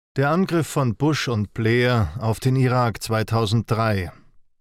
Der Angriff von Bush und Blair auf den Irak 2003.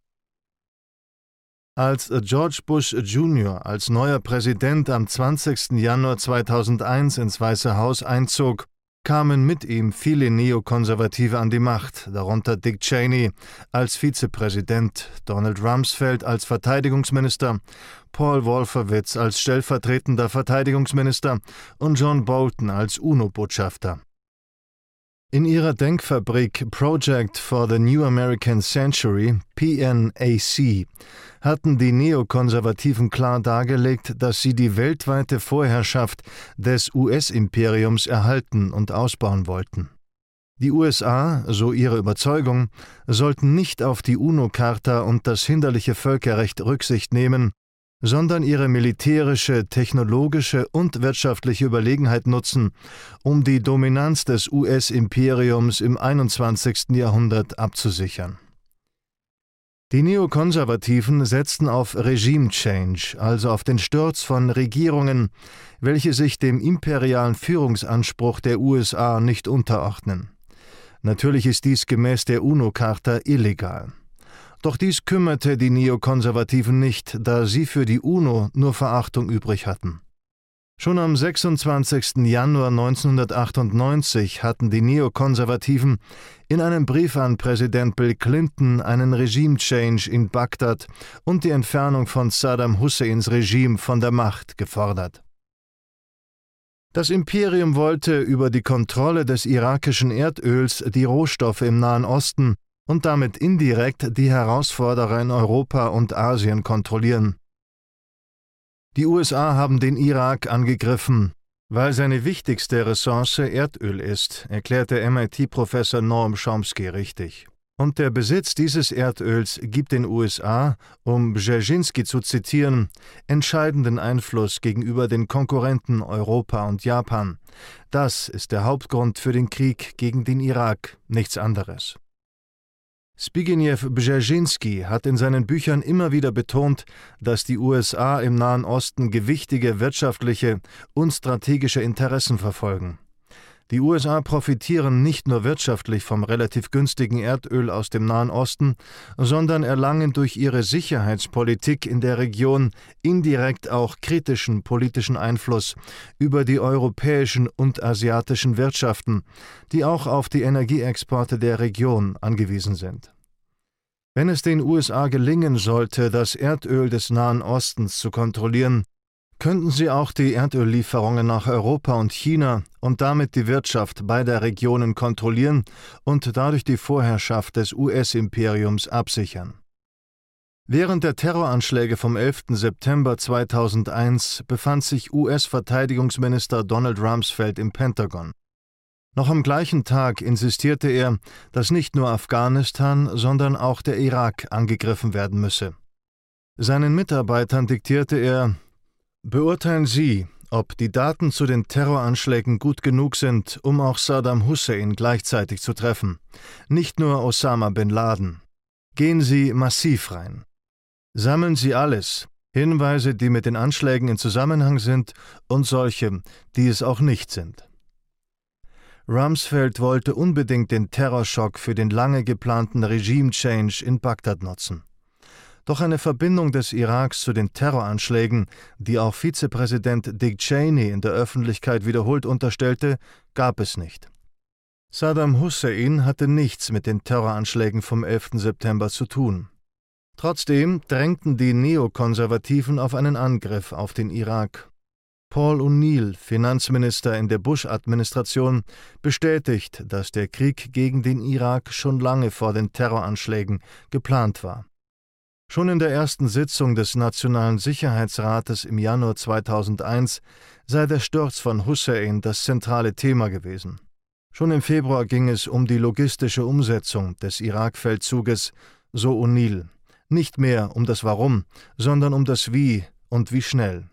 Als George Bush Jr. als neuer Präsident am 20. Januar 2001 ins Weiße Haus einzog, kamen mit ihm viele Neokonservative an die Macht, darunter Dick Cheney als Vizepräsident, Donald Rumsfeld als Verteidigungsminister, Paul Wolfowitz als stellvertretender Verteidigungsminister und John Bolton als UNO-Botschafter. In ihrer Denkfabrik Project for the New American Century, PNAC, hatten die Neokonservativen klar dargelegt, dass sie die weltweite Vorherrschaft des US-Imperiums erhalten und ausbauen wollten. Die USA, so ihre Überzeugung, sollten nicht auf die UNO-Charta und das hinderliche Völkerrecht Rücksicht nehmen, sondern ihre militärische, technologische und wirtschaftliche Überlegenheit nutzen, um die Dominanz des US-Imperiums im 21. Jahrhundert abzusichern. Die Neokonservativen setzten auf Regime Change, also auf den Sturz von Regierungen, welche sich dem imperialen Führungsanspruch der USA nicht unterordnen. Natürlich ist dies gemäß der UNO-Charta illegal. Doch dies kümmerte die Neokonservativen nicht, da sie für die UNO nur Verachtung übrig hatten. Schon am 26. Januar 1998 hatten die Neokonservativen in einem Brief an Präsident Bill Clinton einen Regime-Change in Bagdad und die Entfernung von Saddam Husseins Regime von der Macht gefordert. Das Imperium wollte über die Kontrolle des irakischen Erdöls die Rohstoffe im Nahen Osten und damit indirekt die Herausforderer in Europa und Asien kontrollieren. Die USA haben den Irak angegriffen, weil seine wichtigste Ressource Erdöl ist, erklärte MIT-Professor Noam Chomsky richtig. Und der Besitz dieses Erdöls gibt den USA, um Brzezinski zu zitieren, entscheidenden Einfluss gegenüber den Konkurrenten Europa und Japan. Das ist der Hauptgrund für den Krieg gegen den Irak, nichts anderes. Zbigniew Brzezinski hat in seinen Büchern immer wieder betont, dass die USA im Nahen Osten gewichtige wirtschaftliche und strategische Interessen verfolgen. Die USA profitieren nicht nur wirtschaftlich vom relativ günstigen Erdöl aus dem Nahen Osten, sondern erlangen durch ihre Sicherheitspolitik in der Region indirekt auch kritischen politischen Einfluss über die europäischen und asiatischen Wirtschaften, die auch auf die Energieexporte der Region angewiesen sind. Wenn es den USA gelingen sollte, das Erdöl des Nahen Ostens zu kontrollieren, könnten sie auch die Erdöllieferungen nach Europa und China und damit die Wirtschaft beider Regionen kontrollieren und dadurch die Vorherrschaft des US-Imperiums absichern. Während der Terroranschläge vom 11. September 2001 befand sich US-Verteidigungsminister Donald Rumsfeld im Pentagon. Noch am gleichen Tag insistierte er, dass nicht nur Afghanistan, sondern auch der Irak angegriffen werden müsse. Seinen Mitarbeitern diktierte er: Beurteilen Sie, ob die Daten zu den Terroranschlägen gut genug sind, um auch Saddam Hussein gleichzeitig zu treffen, nicht nur Osama bin Laden. Gehen Sie massiv rein. Sammeln Sie alles, Hinweise, die mit den Anschlägen in Zusammenhang sind und solche, die es auch nicht sind. Rumsfeld wollte unbedingt den Terrorschock für den lange geplanten Regime-Change in Bagdad nutzen. Doch eine Verbindung des Iraks zu den Terroranschlägen, die auch Vizepräsident Dick Cheney in der Öffentlichkeit wiederholt unterstellte, gab es nicht. Saddam Hussein hatte nichts mit den Terroranschlägen vom 11. September zu tun. Trotzdem drängten die Neokonservativen auf einen Angriff auf den Irak. Paul O'Neill, Finanzminister in der Bush-Administration, bestätigt, dass der Krieg gegen den Irak schon lange vor den Terroranschlägen geplant war. Schon in der ersten Sitzung des Nationalen Sicherheitsrates im Januar 2001 sei der Sturz von Hussein das zentrale Thema gewesen. Schon im Februar ging es um die logistische Umsetzung des Irak-Feldzuges, so O'Neill. Nicht mehr um das Warum, sondern um das Wie und wie schnell.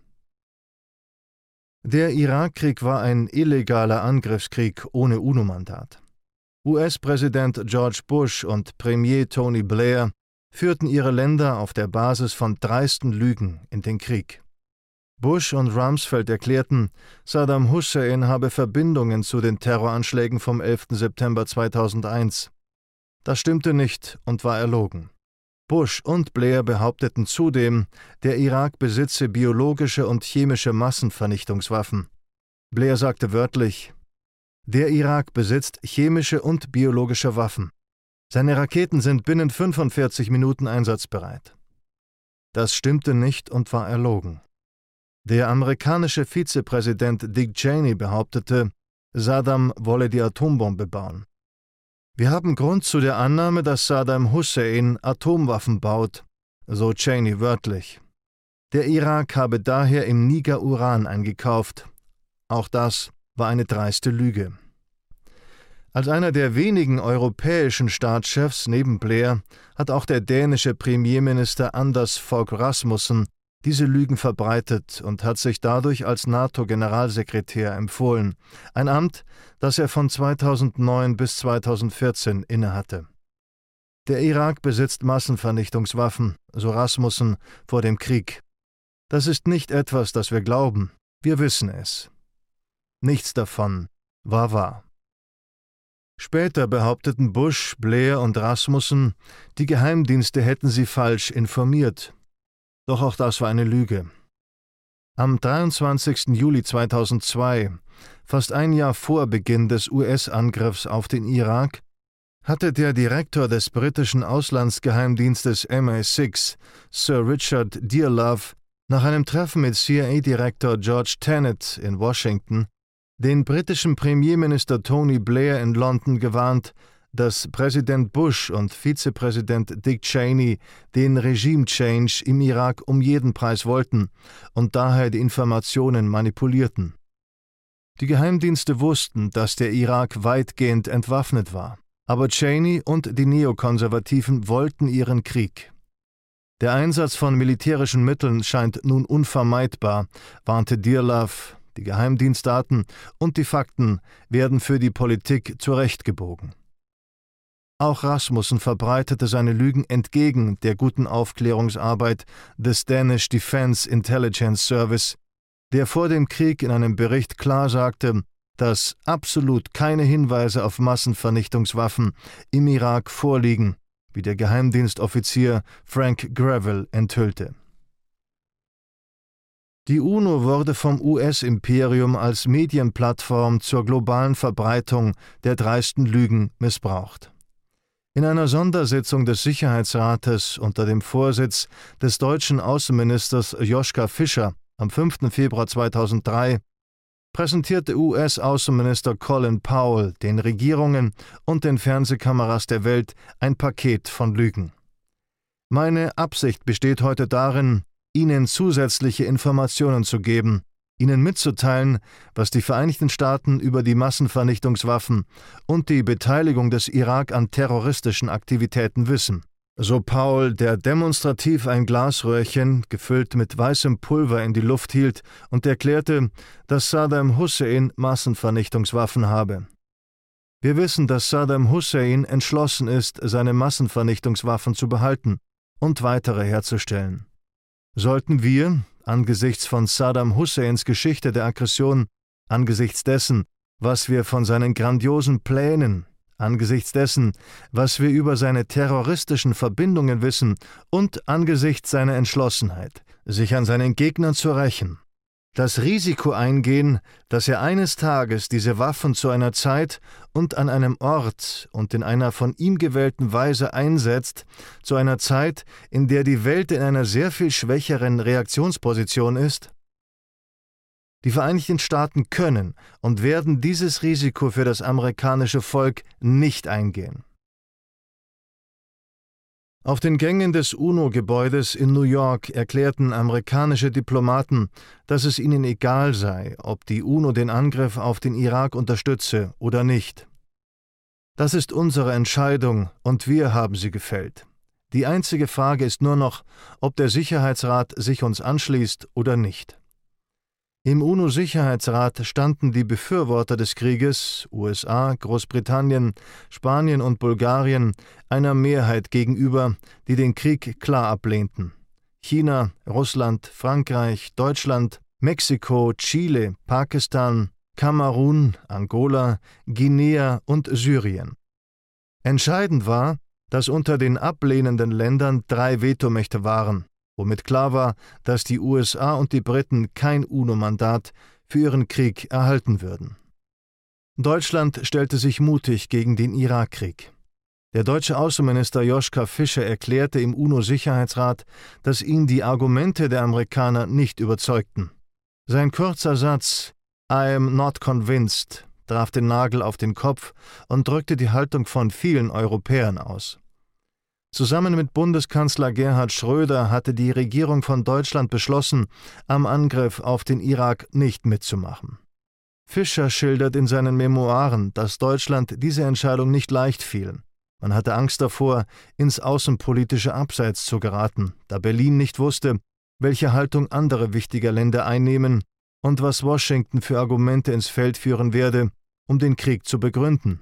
Der Irakkrieg war ein illegaler Angriffskrieg ohne UNO-Mandat. US-Präsident George Bush und Premier Tony Blair führten ihre Länder auf der Basis von dreisten Lügen in den Krieg. Bush und Rumsfeld erklärten, Saddam Hussein habe Verbindungen zu den Terroranschlägen vom 11. September 2001. Das stimmte nicht und war erlogen. Bush und Blair behaupteten zudem, der Irak besitze biologische und chemische Massenvernichtungswaffen. Blair sagte wörtlich: Der Irak besitzt chemische und biologische Waffen. Seine Raketen sind binnen 45 Minuten einsatzbereit. Das stimmte nicht und war erlogen. Der amerikanische Vizepräsident Dick Cheney behauptete, Saddam wolle die Atombombe bauen. Wir haben Grund zu der Annahme, dass Saddam Hussein Atomwaffen baut, so Cheney wörtlich. Der Irak habe daher im Niger Uran eingekauft. Auch das war eine dreiste Lüge. Als einer der wenigen europäischen Staatschefs neben Blair hat auch der dänische Premierminister Anders Fogh Rasmussen diese Lügen verbreitet und hat sich dadurch als NATO-Generalsekretär empfohlen, ein Amt, das er von 2009 bis 2014 innehatte. Der Irak besitzt Massenvernichtungswaffen, so Rasmussen vor dem Krieg. Das ist nicht etwas, das wir glauben, wir wissen es. Nichts davon war wahr. Später behaupteten Bush, Blair und Rasmussen, die Geheimdienste hätten sie falsch informiert. Doch auch das war eine Lüge. Am 23. Juli 2002, fast ein Jahr vor Beginn des US-Angriffs auf den Irak, hatte der Direktor des britischen Auslandsgeheimdienstes MI6, Sir Richard Dearlove, nach einem Treffen mit CIA-Direktor George Tenet in Washington den britischen Premierminister Tony Blair in London gewarnt, dass Präsident Bush und Vizepräsident Dick Cheney den Regime-Change im Irak um jeden Preis wollten und daher die Informationen manipulierten. Die Geheimdienste wussten, dass der Irak weitgehend entwaffnet war, aber Cheney und die Neokonservativen wollten ihren Krieg. Der Einsatz von militärischen Mitteln scheint nun unvermeidbar, warnte Dearlove. Die Geheimdienstdaten und die Fakten werden für die Politik zurechtgebogen. Auch Rasmussen verbreitete seine Lügen entgegen der guten Aufklärungsarbeit des Danish Defence Intelligence Service, der vor dem Krieg in einem Bericht klar sagte, dass absolut keine Hinweise auf Massenvernichtungswaffen im Irak vorliegen, wie der Geheimdienstoffizier Frank Gravel enthüllte. Die UNO wurde vom US-Imperium als Medienplattform zur globalen Verbreitung der dreisten Lügen missbraucht. In einer Sondersitzung des Sicherheitsrates unter dem Vorsitz des deutschen Außenministers Joschka Fischer am 5. Februar 2003 präsentierte US-Außenminister Colin Powell den Regierungen und den Fernsehkameras der Welt ein Paket von Lügen. Meine Absicht besteht heute darin, Ihnen zusätzliche Informationen zu geben, Ihnen mitzuteilen, was die Vereinigten Staaten über die Massenvernichtungswaffen und die Beteiligung des Irak an terroristischen Aktivitäten wissen. So Powell, der demonstrativ ein Glasröhrchen, gefüllt mit weißem Pulver, in die Luft hielt und erklärte, dass Saddam Hussein Massenvernichtungswaffen habe. Wir wissen, dass Saddam Hussein entschlossen ist, seine Massenvernichtungswaffen zu behalten und weitere herzustellen. Sollten wir, angesichts von Saddam Husseins Geschichte der Aggression, angesichts dessen, was wir von seinen grandiosen Plänen, angesichts dessen, was wir über seine terroristischen Verbindungen wissen und angesichts seiner Entschlossenheit, sich an seinen Gegnern zu rächen, das Risiko eingehen, dass er eines Tages diese Waffen zu einer Zeit und an einem Ort und in einer von ihm gewählten Weise einsetzt, zu einer Zeit, in der die Welt in einer sehr viel schwächeren Reaktionsposition ist? Die Vereinigten Staaten können und werden dieses Risiko für das amerikanische Volk nicht eingehen. Auf den Gängen des UNO-Gebäudes in New York erklärten amerikanische Diplomaten, dass es ihnen egal sei, ob die UNO den Angriff auf den Irak unterstütze oder nicht. Das ist unsere Entscheidung und wir haben sie gefällt. Die einzige Frage ist nur noch, ob der Sicherheitsrat sich uns anschließt oder nicht. Im UNO-Sicherheitsrat standen die Befürworter des Krieges, USA, Großbritannien, Spanien und Bulgarien, einer Mehrheit gegenüber, die den Krieg klar ablehnten. China, Russland, Frankreich, Deutschland, Mexiko, Chile, Pakistan, Kamerun, Angola, Guinea und Syrien. Entscheidend war, dass unter den ablehnenden Ländern 3 Vetomächte waren, womit klar war, dass die USA und die Briten kein UNO-Mandat für ihren Krieg erhalten würden. Deutschland stellte sich mutig gegen den Irakkrieg. Der deutsche Außenminister Joschka Fischer erklärte im UNO-Sicherheitsrat, dass ihn die Argumente der Amerikaner nicht überzeugten. Sein kurzer Satz „I am not convinced" traf den Nagel auf den Kopf und drückte die Haltung von vielen Europäern aus. Zusammen mit Bundeskanzler Gerhard Schröder hatte die Regierung von Deutschland beschlossen, am Angriff auf den Irak nicht mitzumachen. Fischer schildert in seinen Memoiren, dass Deutschland diese Entscheidung nicht leicht fiel. Man hatte Angst davor, ins außenpolitische Abseits zu geraten, da Berlin nicht wusste, welche Haltung andere wichtige Länder einnehmen und was Washington für Argumente ins Feld führen werde, um den Krieg zu begründen.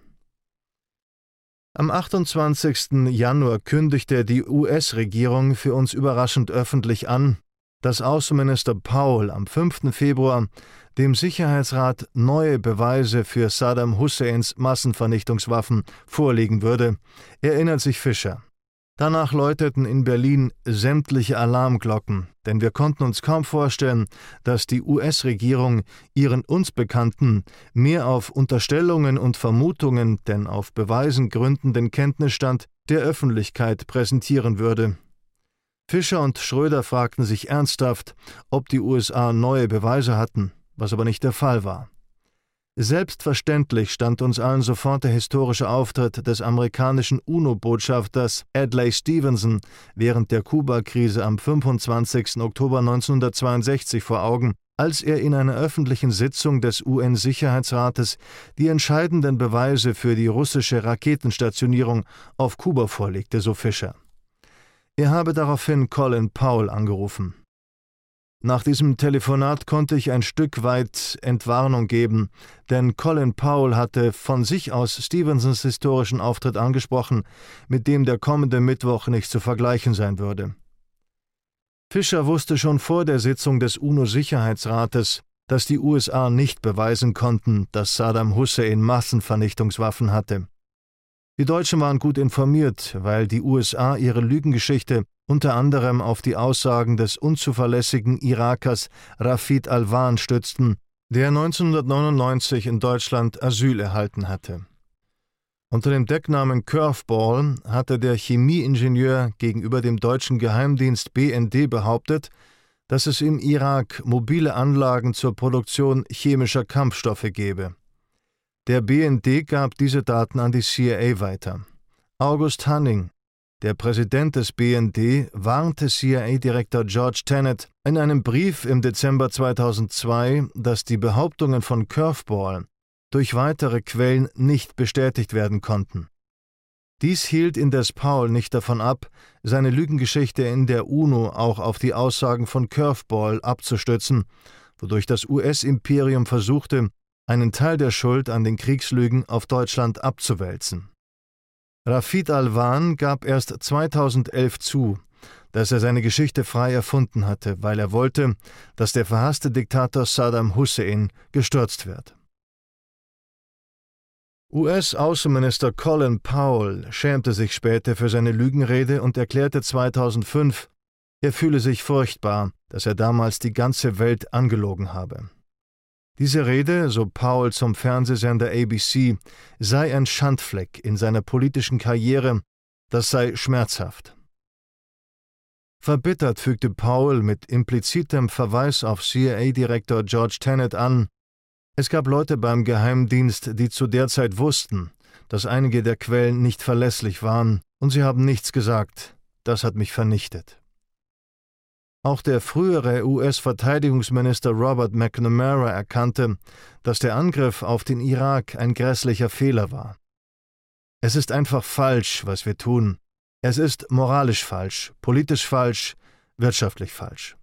Am 28. Januar kündigte die US-Regierung für uns überraschend öffentlich an, dass Außenminister Powell am 5. Februar dem Sicherheitsrat neue Beweise für Saddam Husseins Massenvernichtungswaffen vorlegen würde, erinnert sich Fischer. Danach läuteten in Berlin sämtliche Alarmglocken, denn wir konnten uns kaum vorstellen, dass die US-Regierung ihren uns Bekannten mehr auf Unterstellungen und Vermutungen denn auf Beweisen gründenden Kenntnisstand der Öffentlichkeit präsentieren würde. Fischer und Schröder fragten sich ernsthaft, ob die USA neue Beweise hatten, was aber nicht der Fall war. Selbstverständlich stand uns allen sofort der historische Auftritt des amerikanischen UNO-Botschafters Adlai Stevenson während der Kuba-Krise am 25. Oktober 1962 vor Augen, als er in einer öffentlichen Sitzung des UN-Sicherheitsrates die entscheidenden Beweise für die russische Raketenstationierung auf Kuba vorlegte, so Fischer. Er habe daraufhin Colin Powell angerufen. Nach diesem Telefonat konnte ich ein Stück weit Entwarnung geben, denn Colin Powell hatte von sich aus Stevensons historischen Auftritt angesprochen, mit dem der kommende Mittwoch nicht zu vergleichen sein würde. Fischer wusste schon vor der Sitzung des UNO-Sicherheitsrates, dass die USA nicht beweisen konnten, dass Saddam Hussein Massenvernichtungswaffen hatte. Die Deutschen waren gut informiert, weil die USA ihre Lügengeschichte unter anderem auf die Aussagen des unzuverlässigen Irakers Rafid Alwan stützten, der 1999 in Deutschland Asyl erhalten hatte. Unter dem Decknamen Curveball hatte der Chemieingenieur gegenüber dem deutschen Geheimdienst BND behauptet, dass es im Irak mobile Anlagen zur Produktion chemischer Kampfstoffe gebe. Der BND gab diese Daten an die CIA weiter. August Hanning, der Präsident des BND, warnte CIA-Direktor George Tenet in einem Brief im Dezember 2002, dass die Behauptungen von Curveball durch weitere Quellen nicht bestätigt werden konnten. Dies hielt indes Powell nicht davon ab, seine Lügengeschichte in der UNO auch auf die Aussagen von Curveball abzustützen, wodurch das US-Imperium versuchte, einen Teil der Schuld an den Kriegslügen auf Deutschland abzuwälzen. Rafid Alwan gab erst 2011 zu, dass er seine Geschichte frei erfunden hatte, weil er wollte, dass der verhasste Diktator Saddam Hussein gestürzt wird. US-Außenminister Colin Powell schämte sich später für seine Lügenrede und erklärte 2005, er fühle sich furchtbar, dass er damals die ganze Welt angelogen habe. Diese Rede, so Powell zum Fernsehsender ABC, sei ein Schandfleck in seiner politischen Karriere, das sei schmerzhaft. Verbittert fügte Powell mit implizitem Verweis auf CIA-Direktor George Tenet an, es gab Leute beim Geheimdienst, die zu der Zeit wussten, dass einige der Quellen nicht verlässlich waren, und sie haben nichts gesagt. Das hat mich vernichtet. Auch der frühere US-Verteidigungsminister Robert McNamara erkannte, dass der Angriff auf den Irak ein grässlicher Fehler war. Es ist einfach falsch, was wir tun. Es ist moralisch falsch, politisch falsch, wirtschaftlich falsch.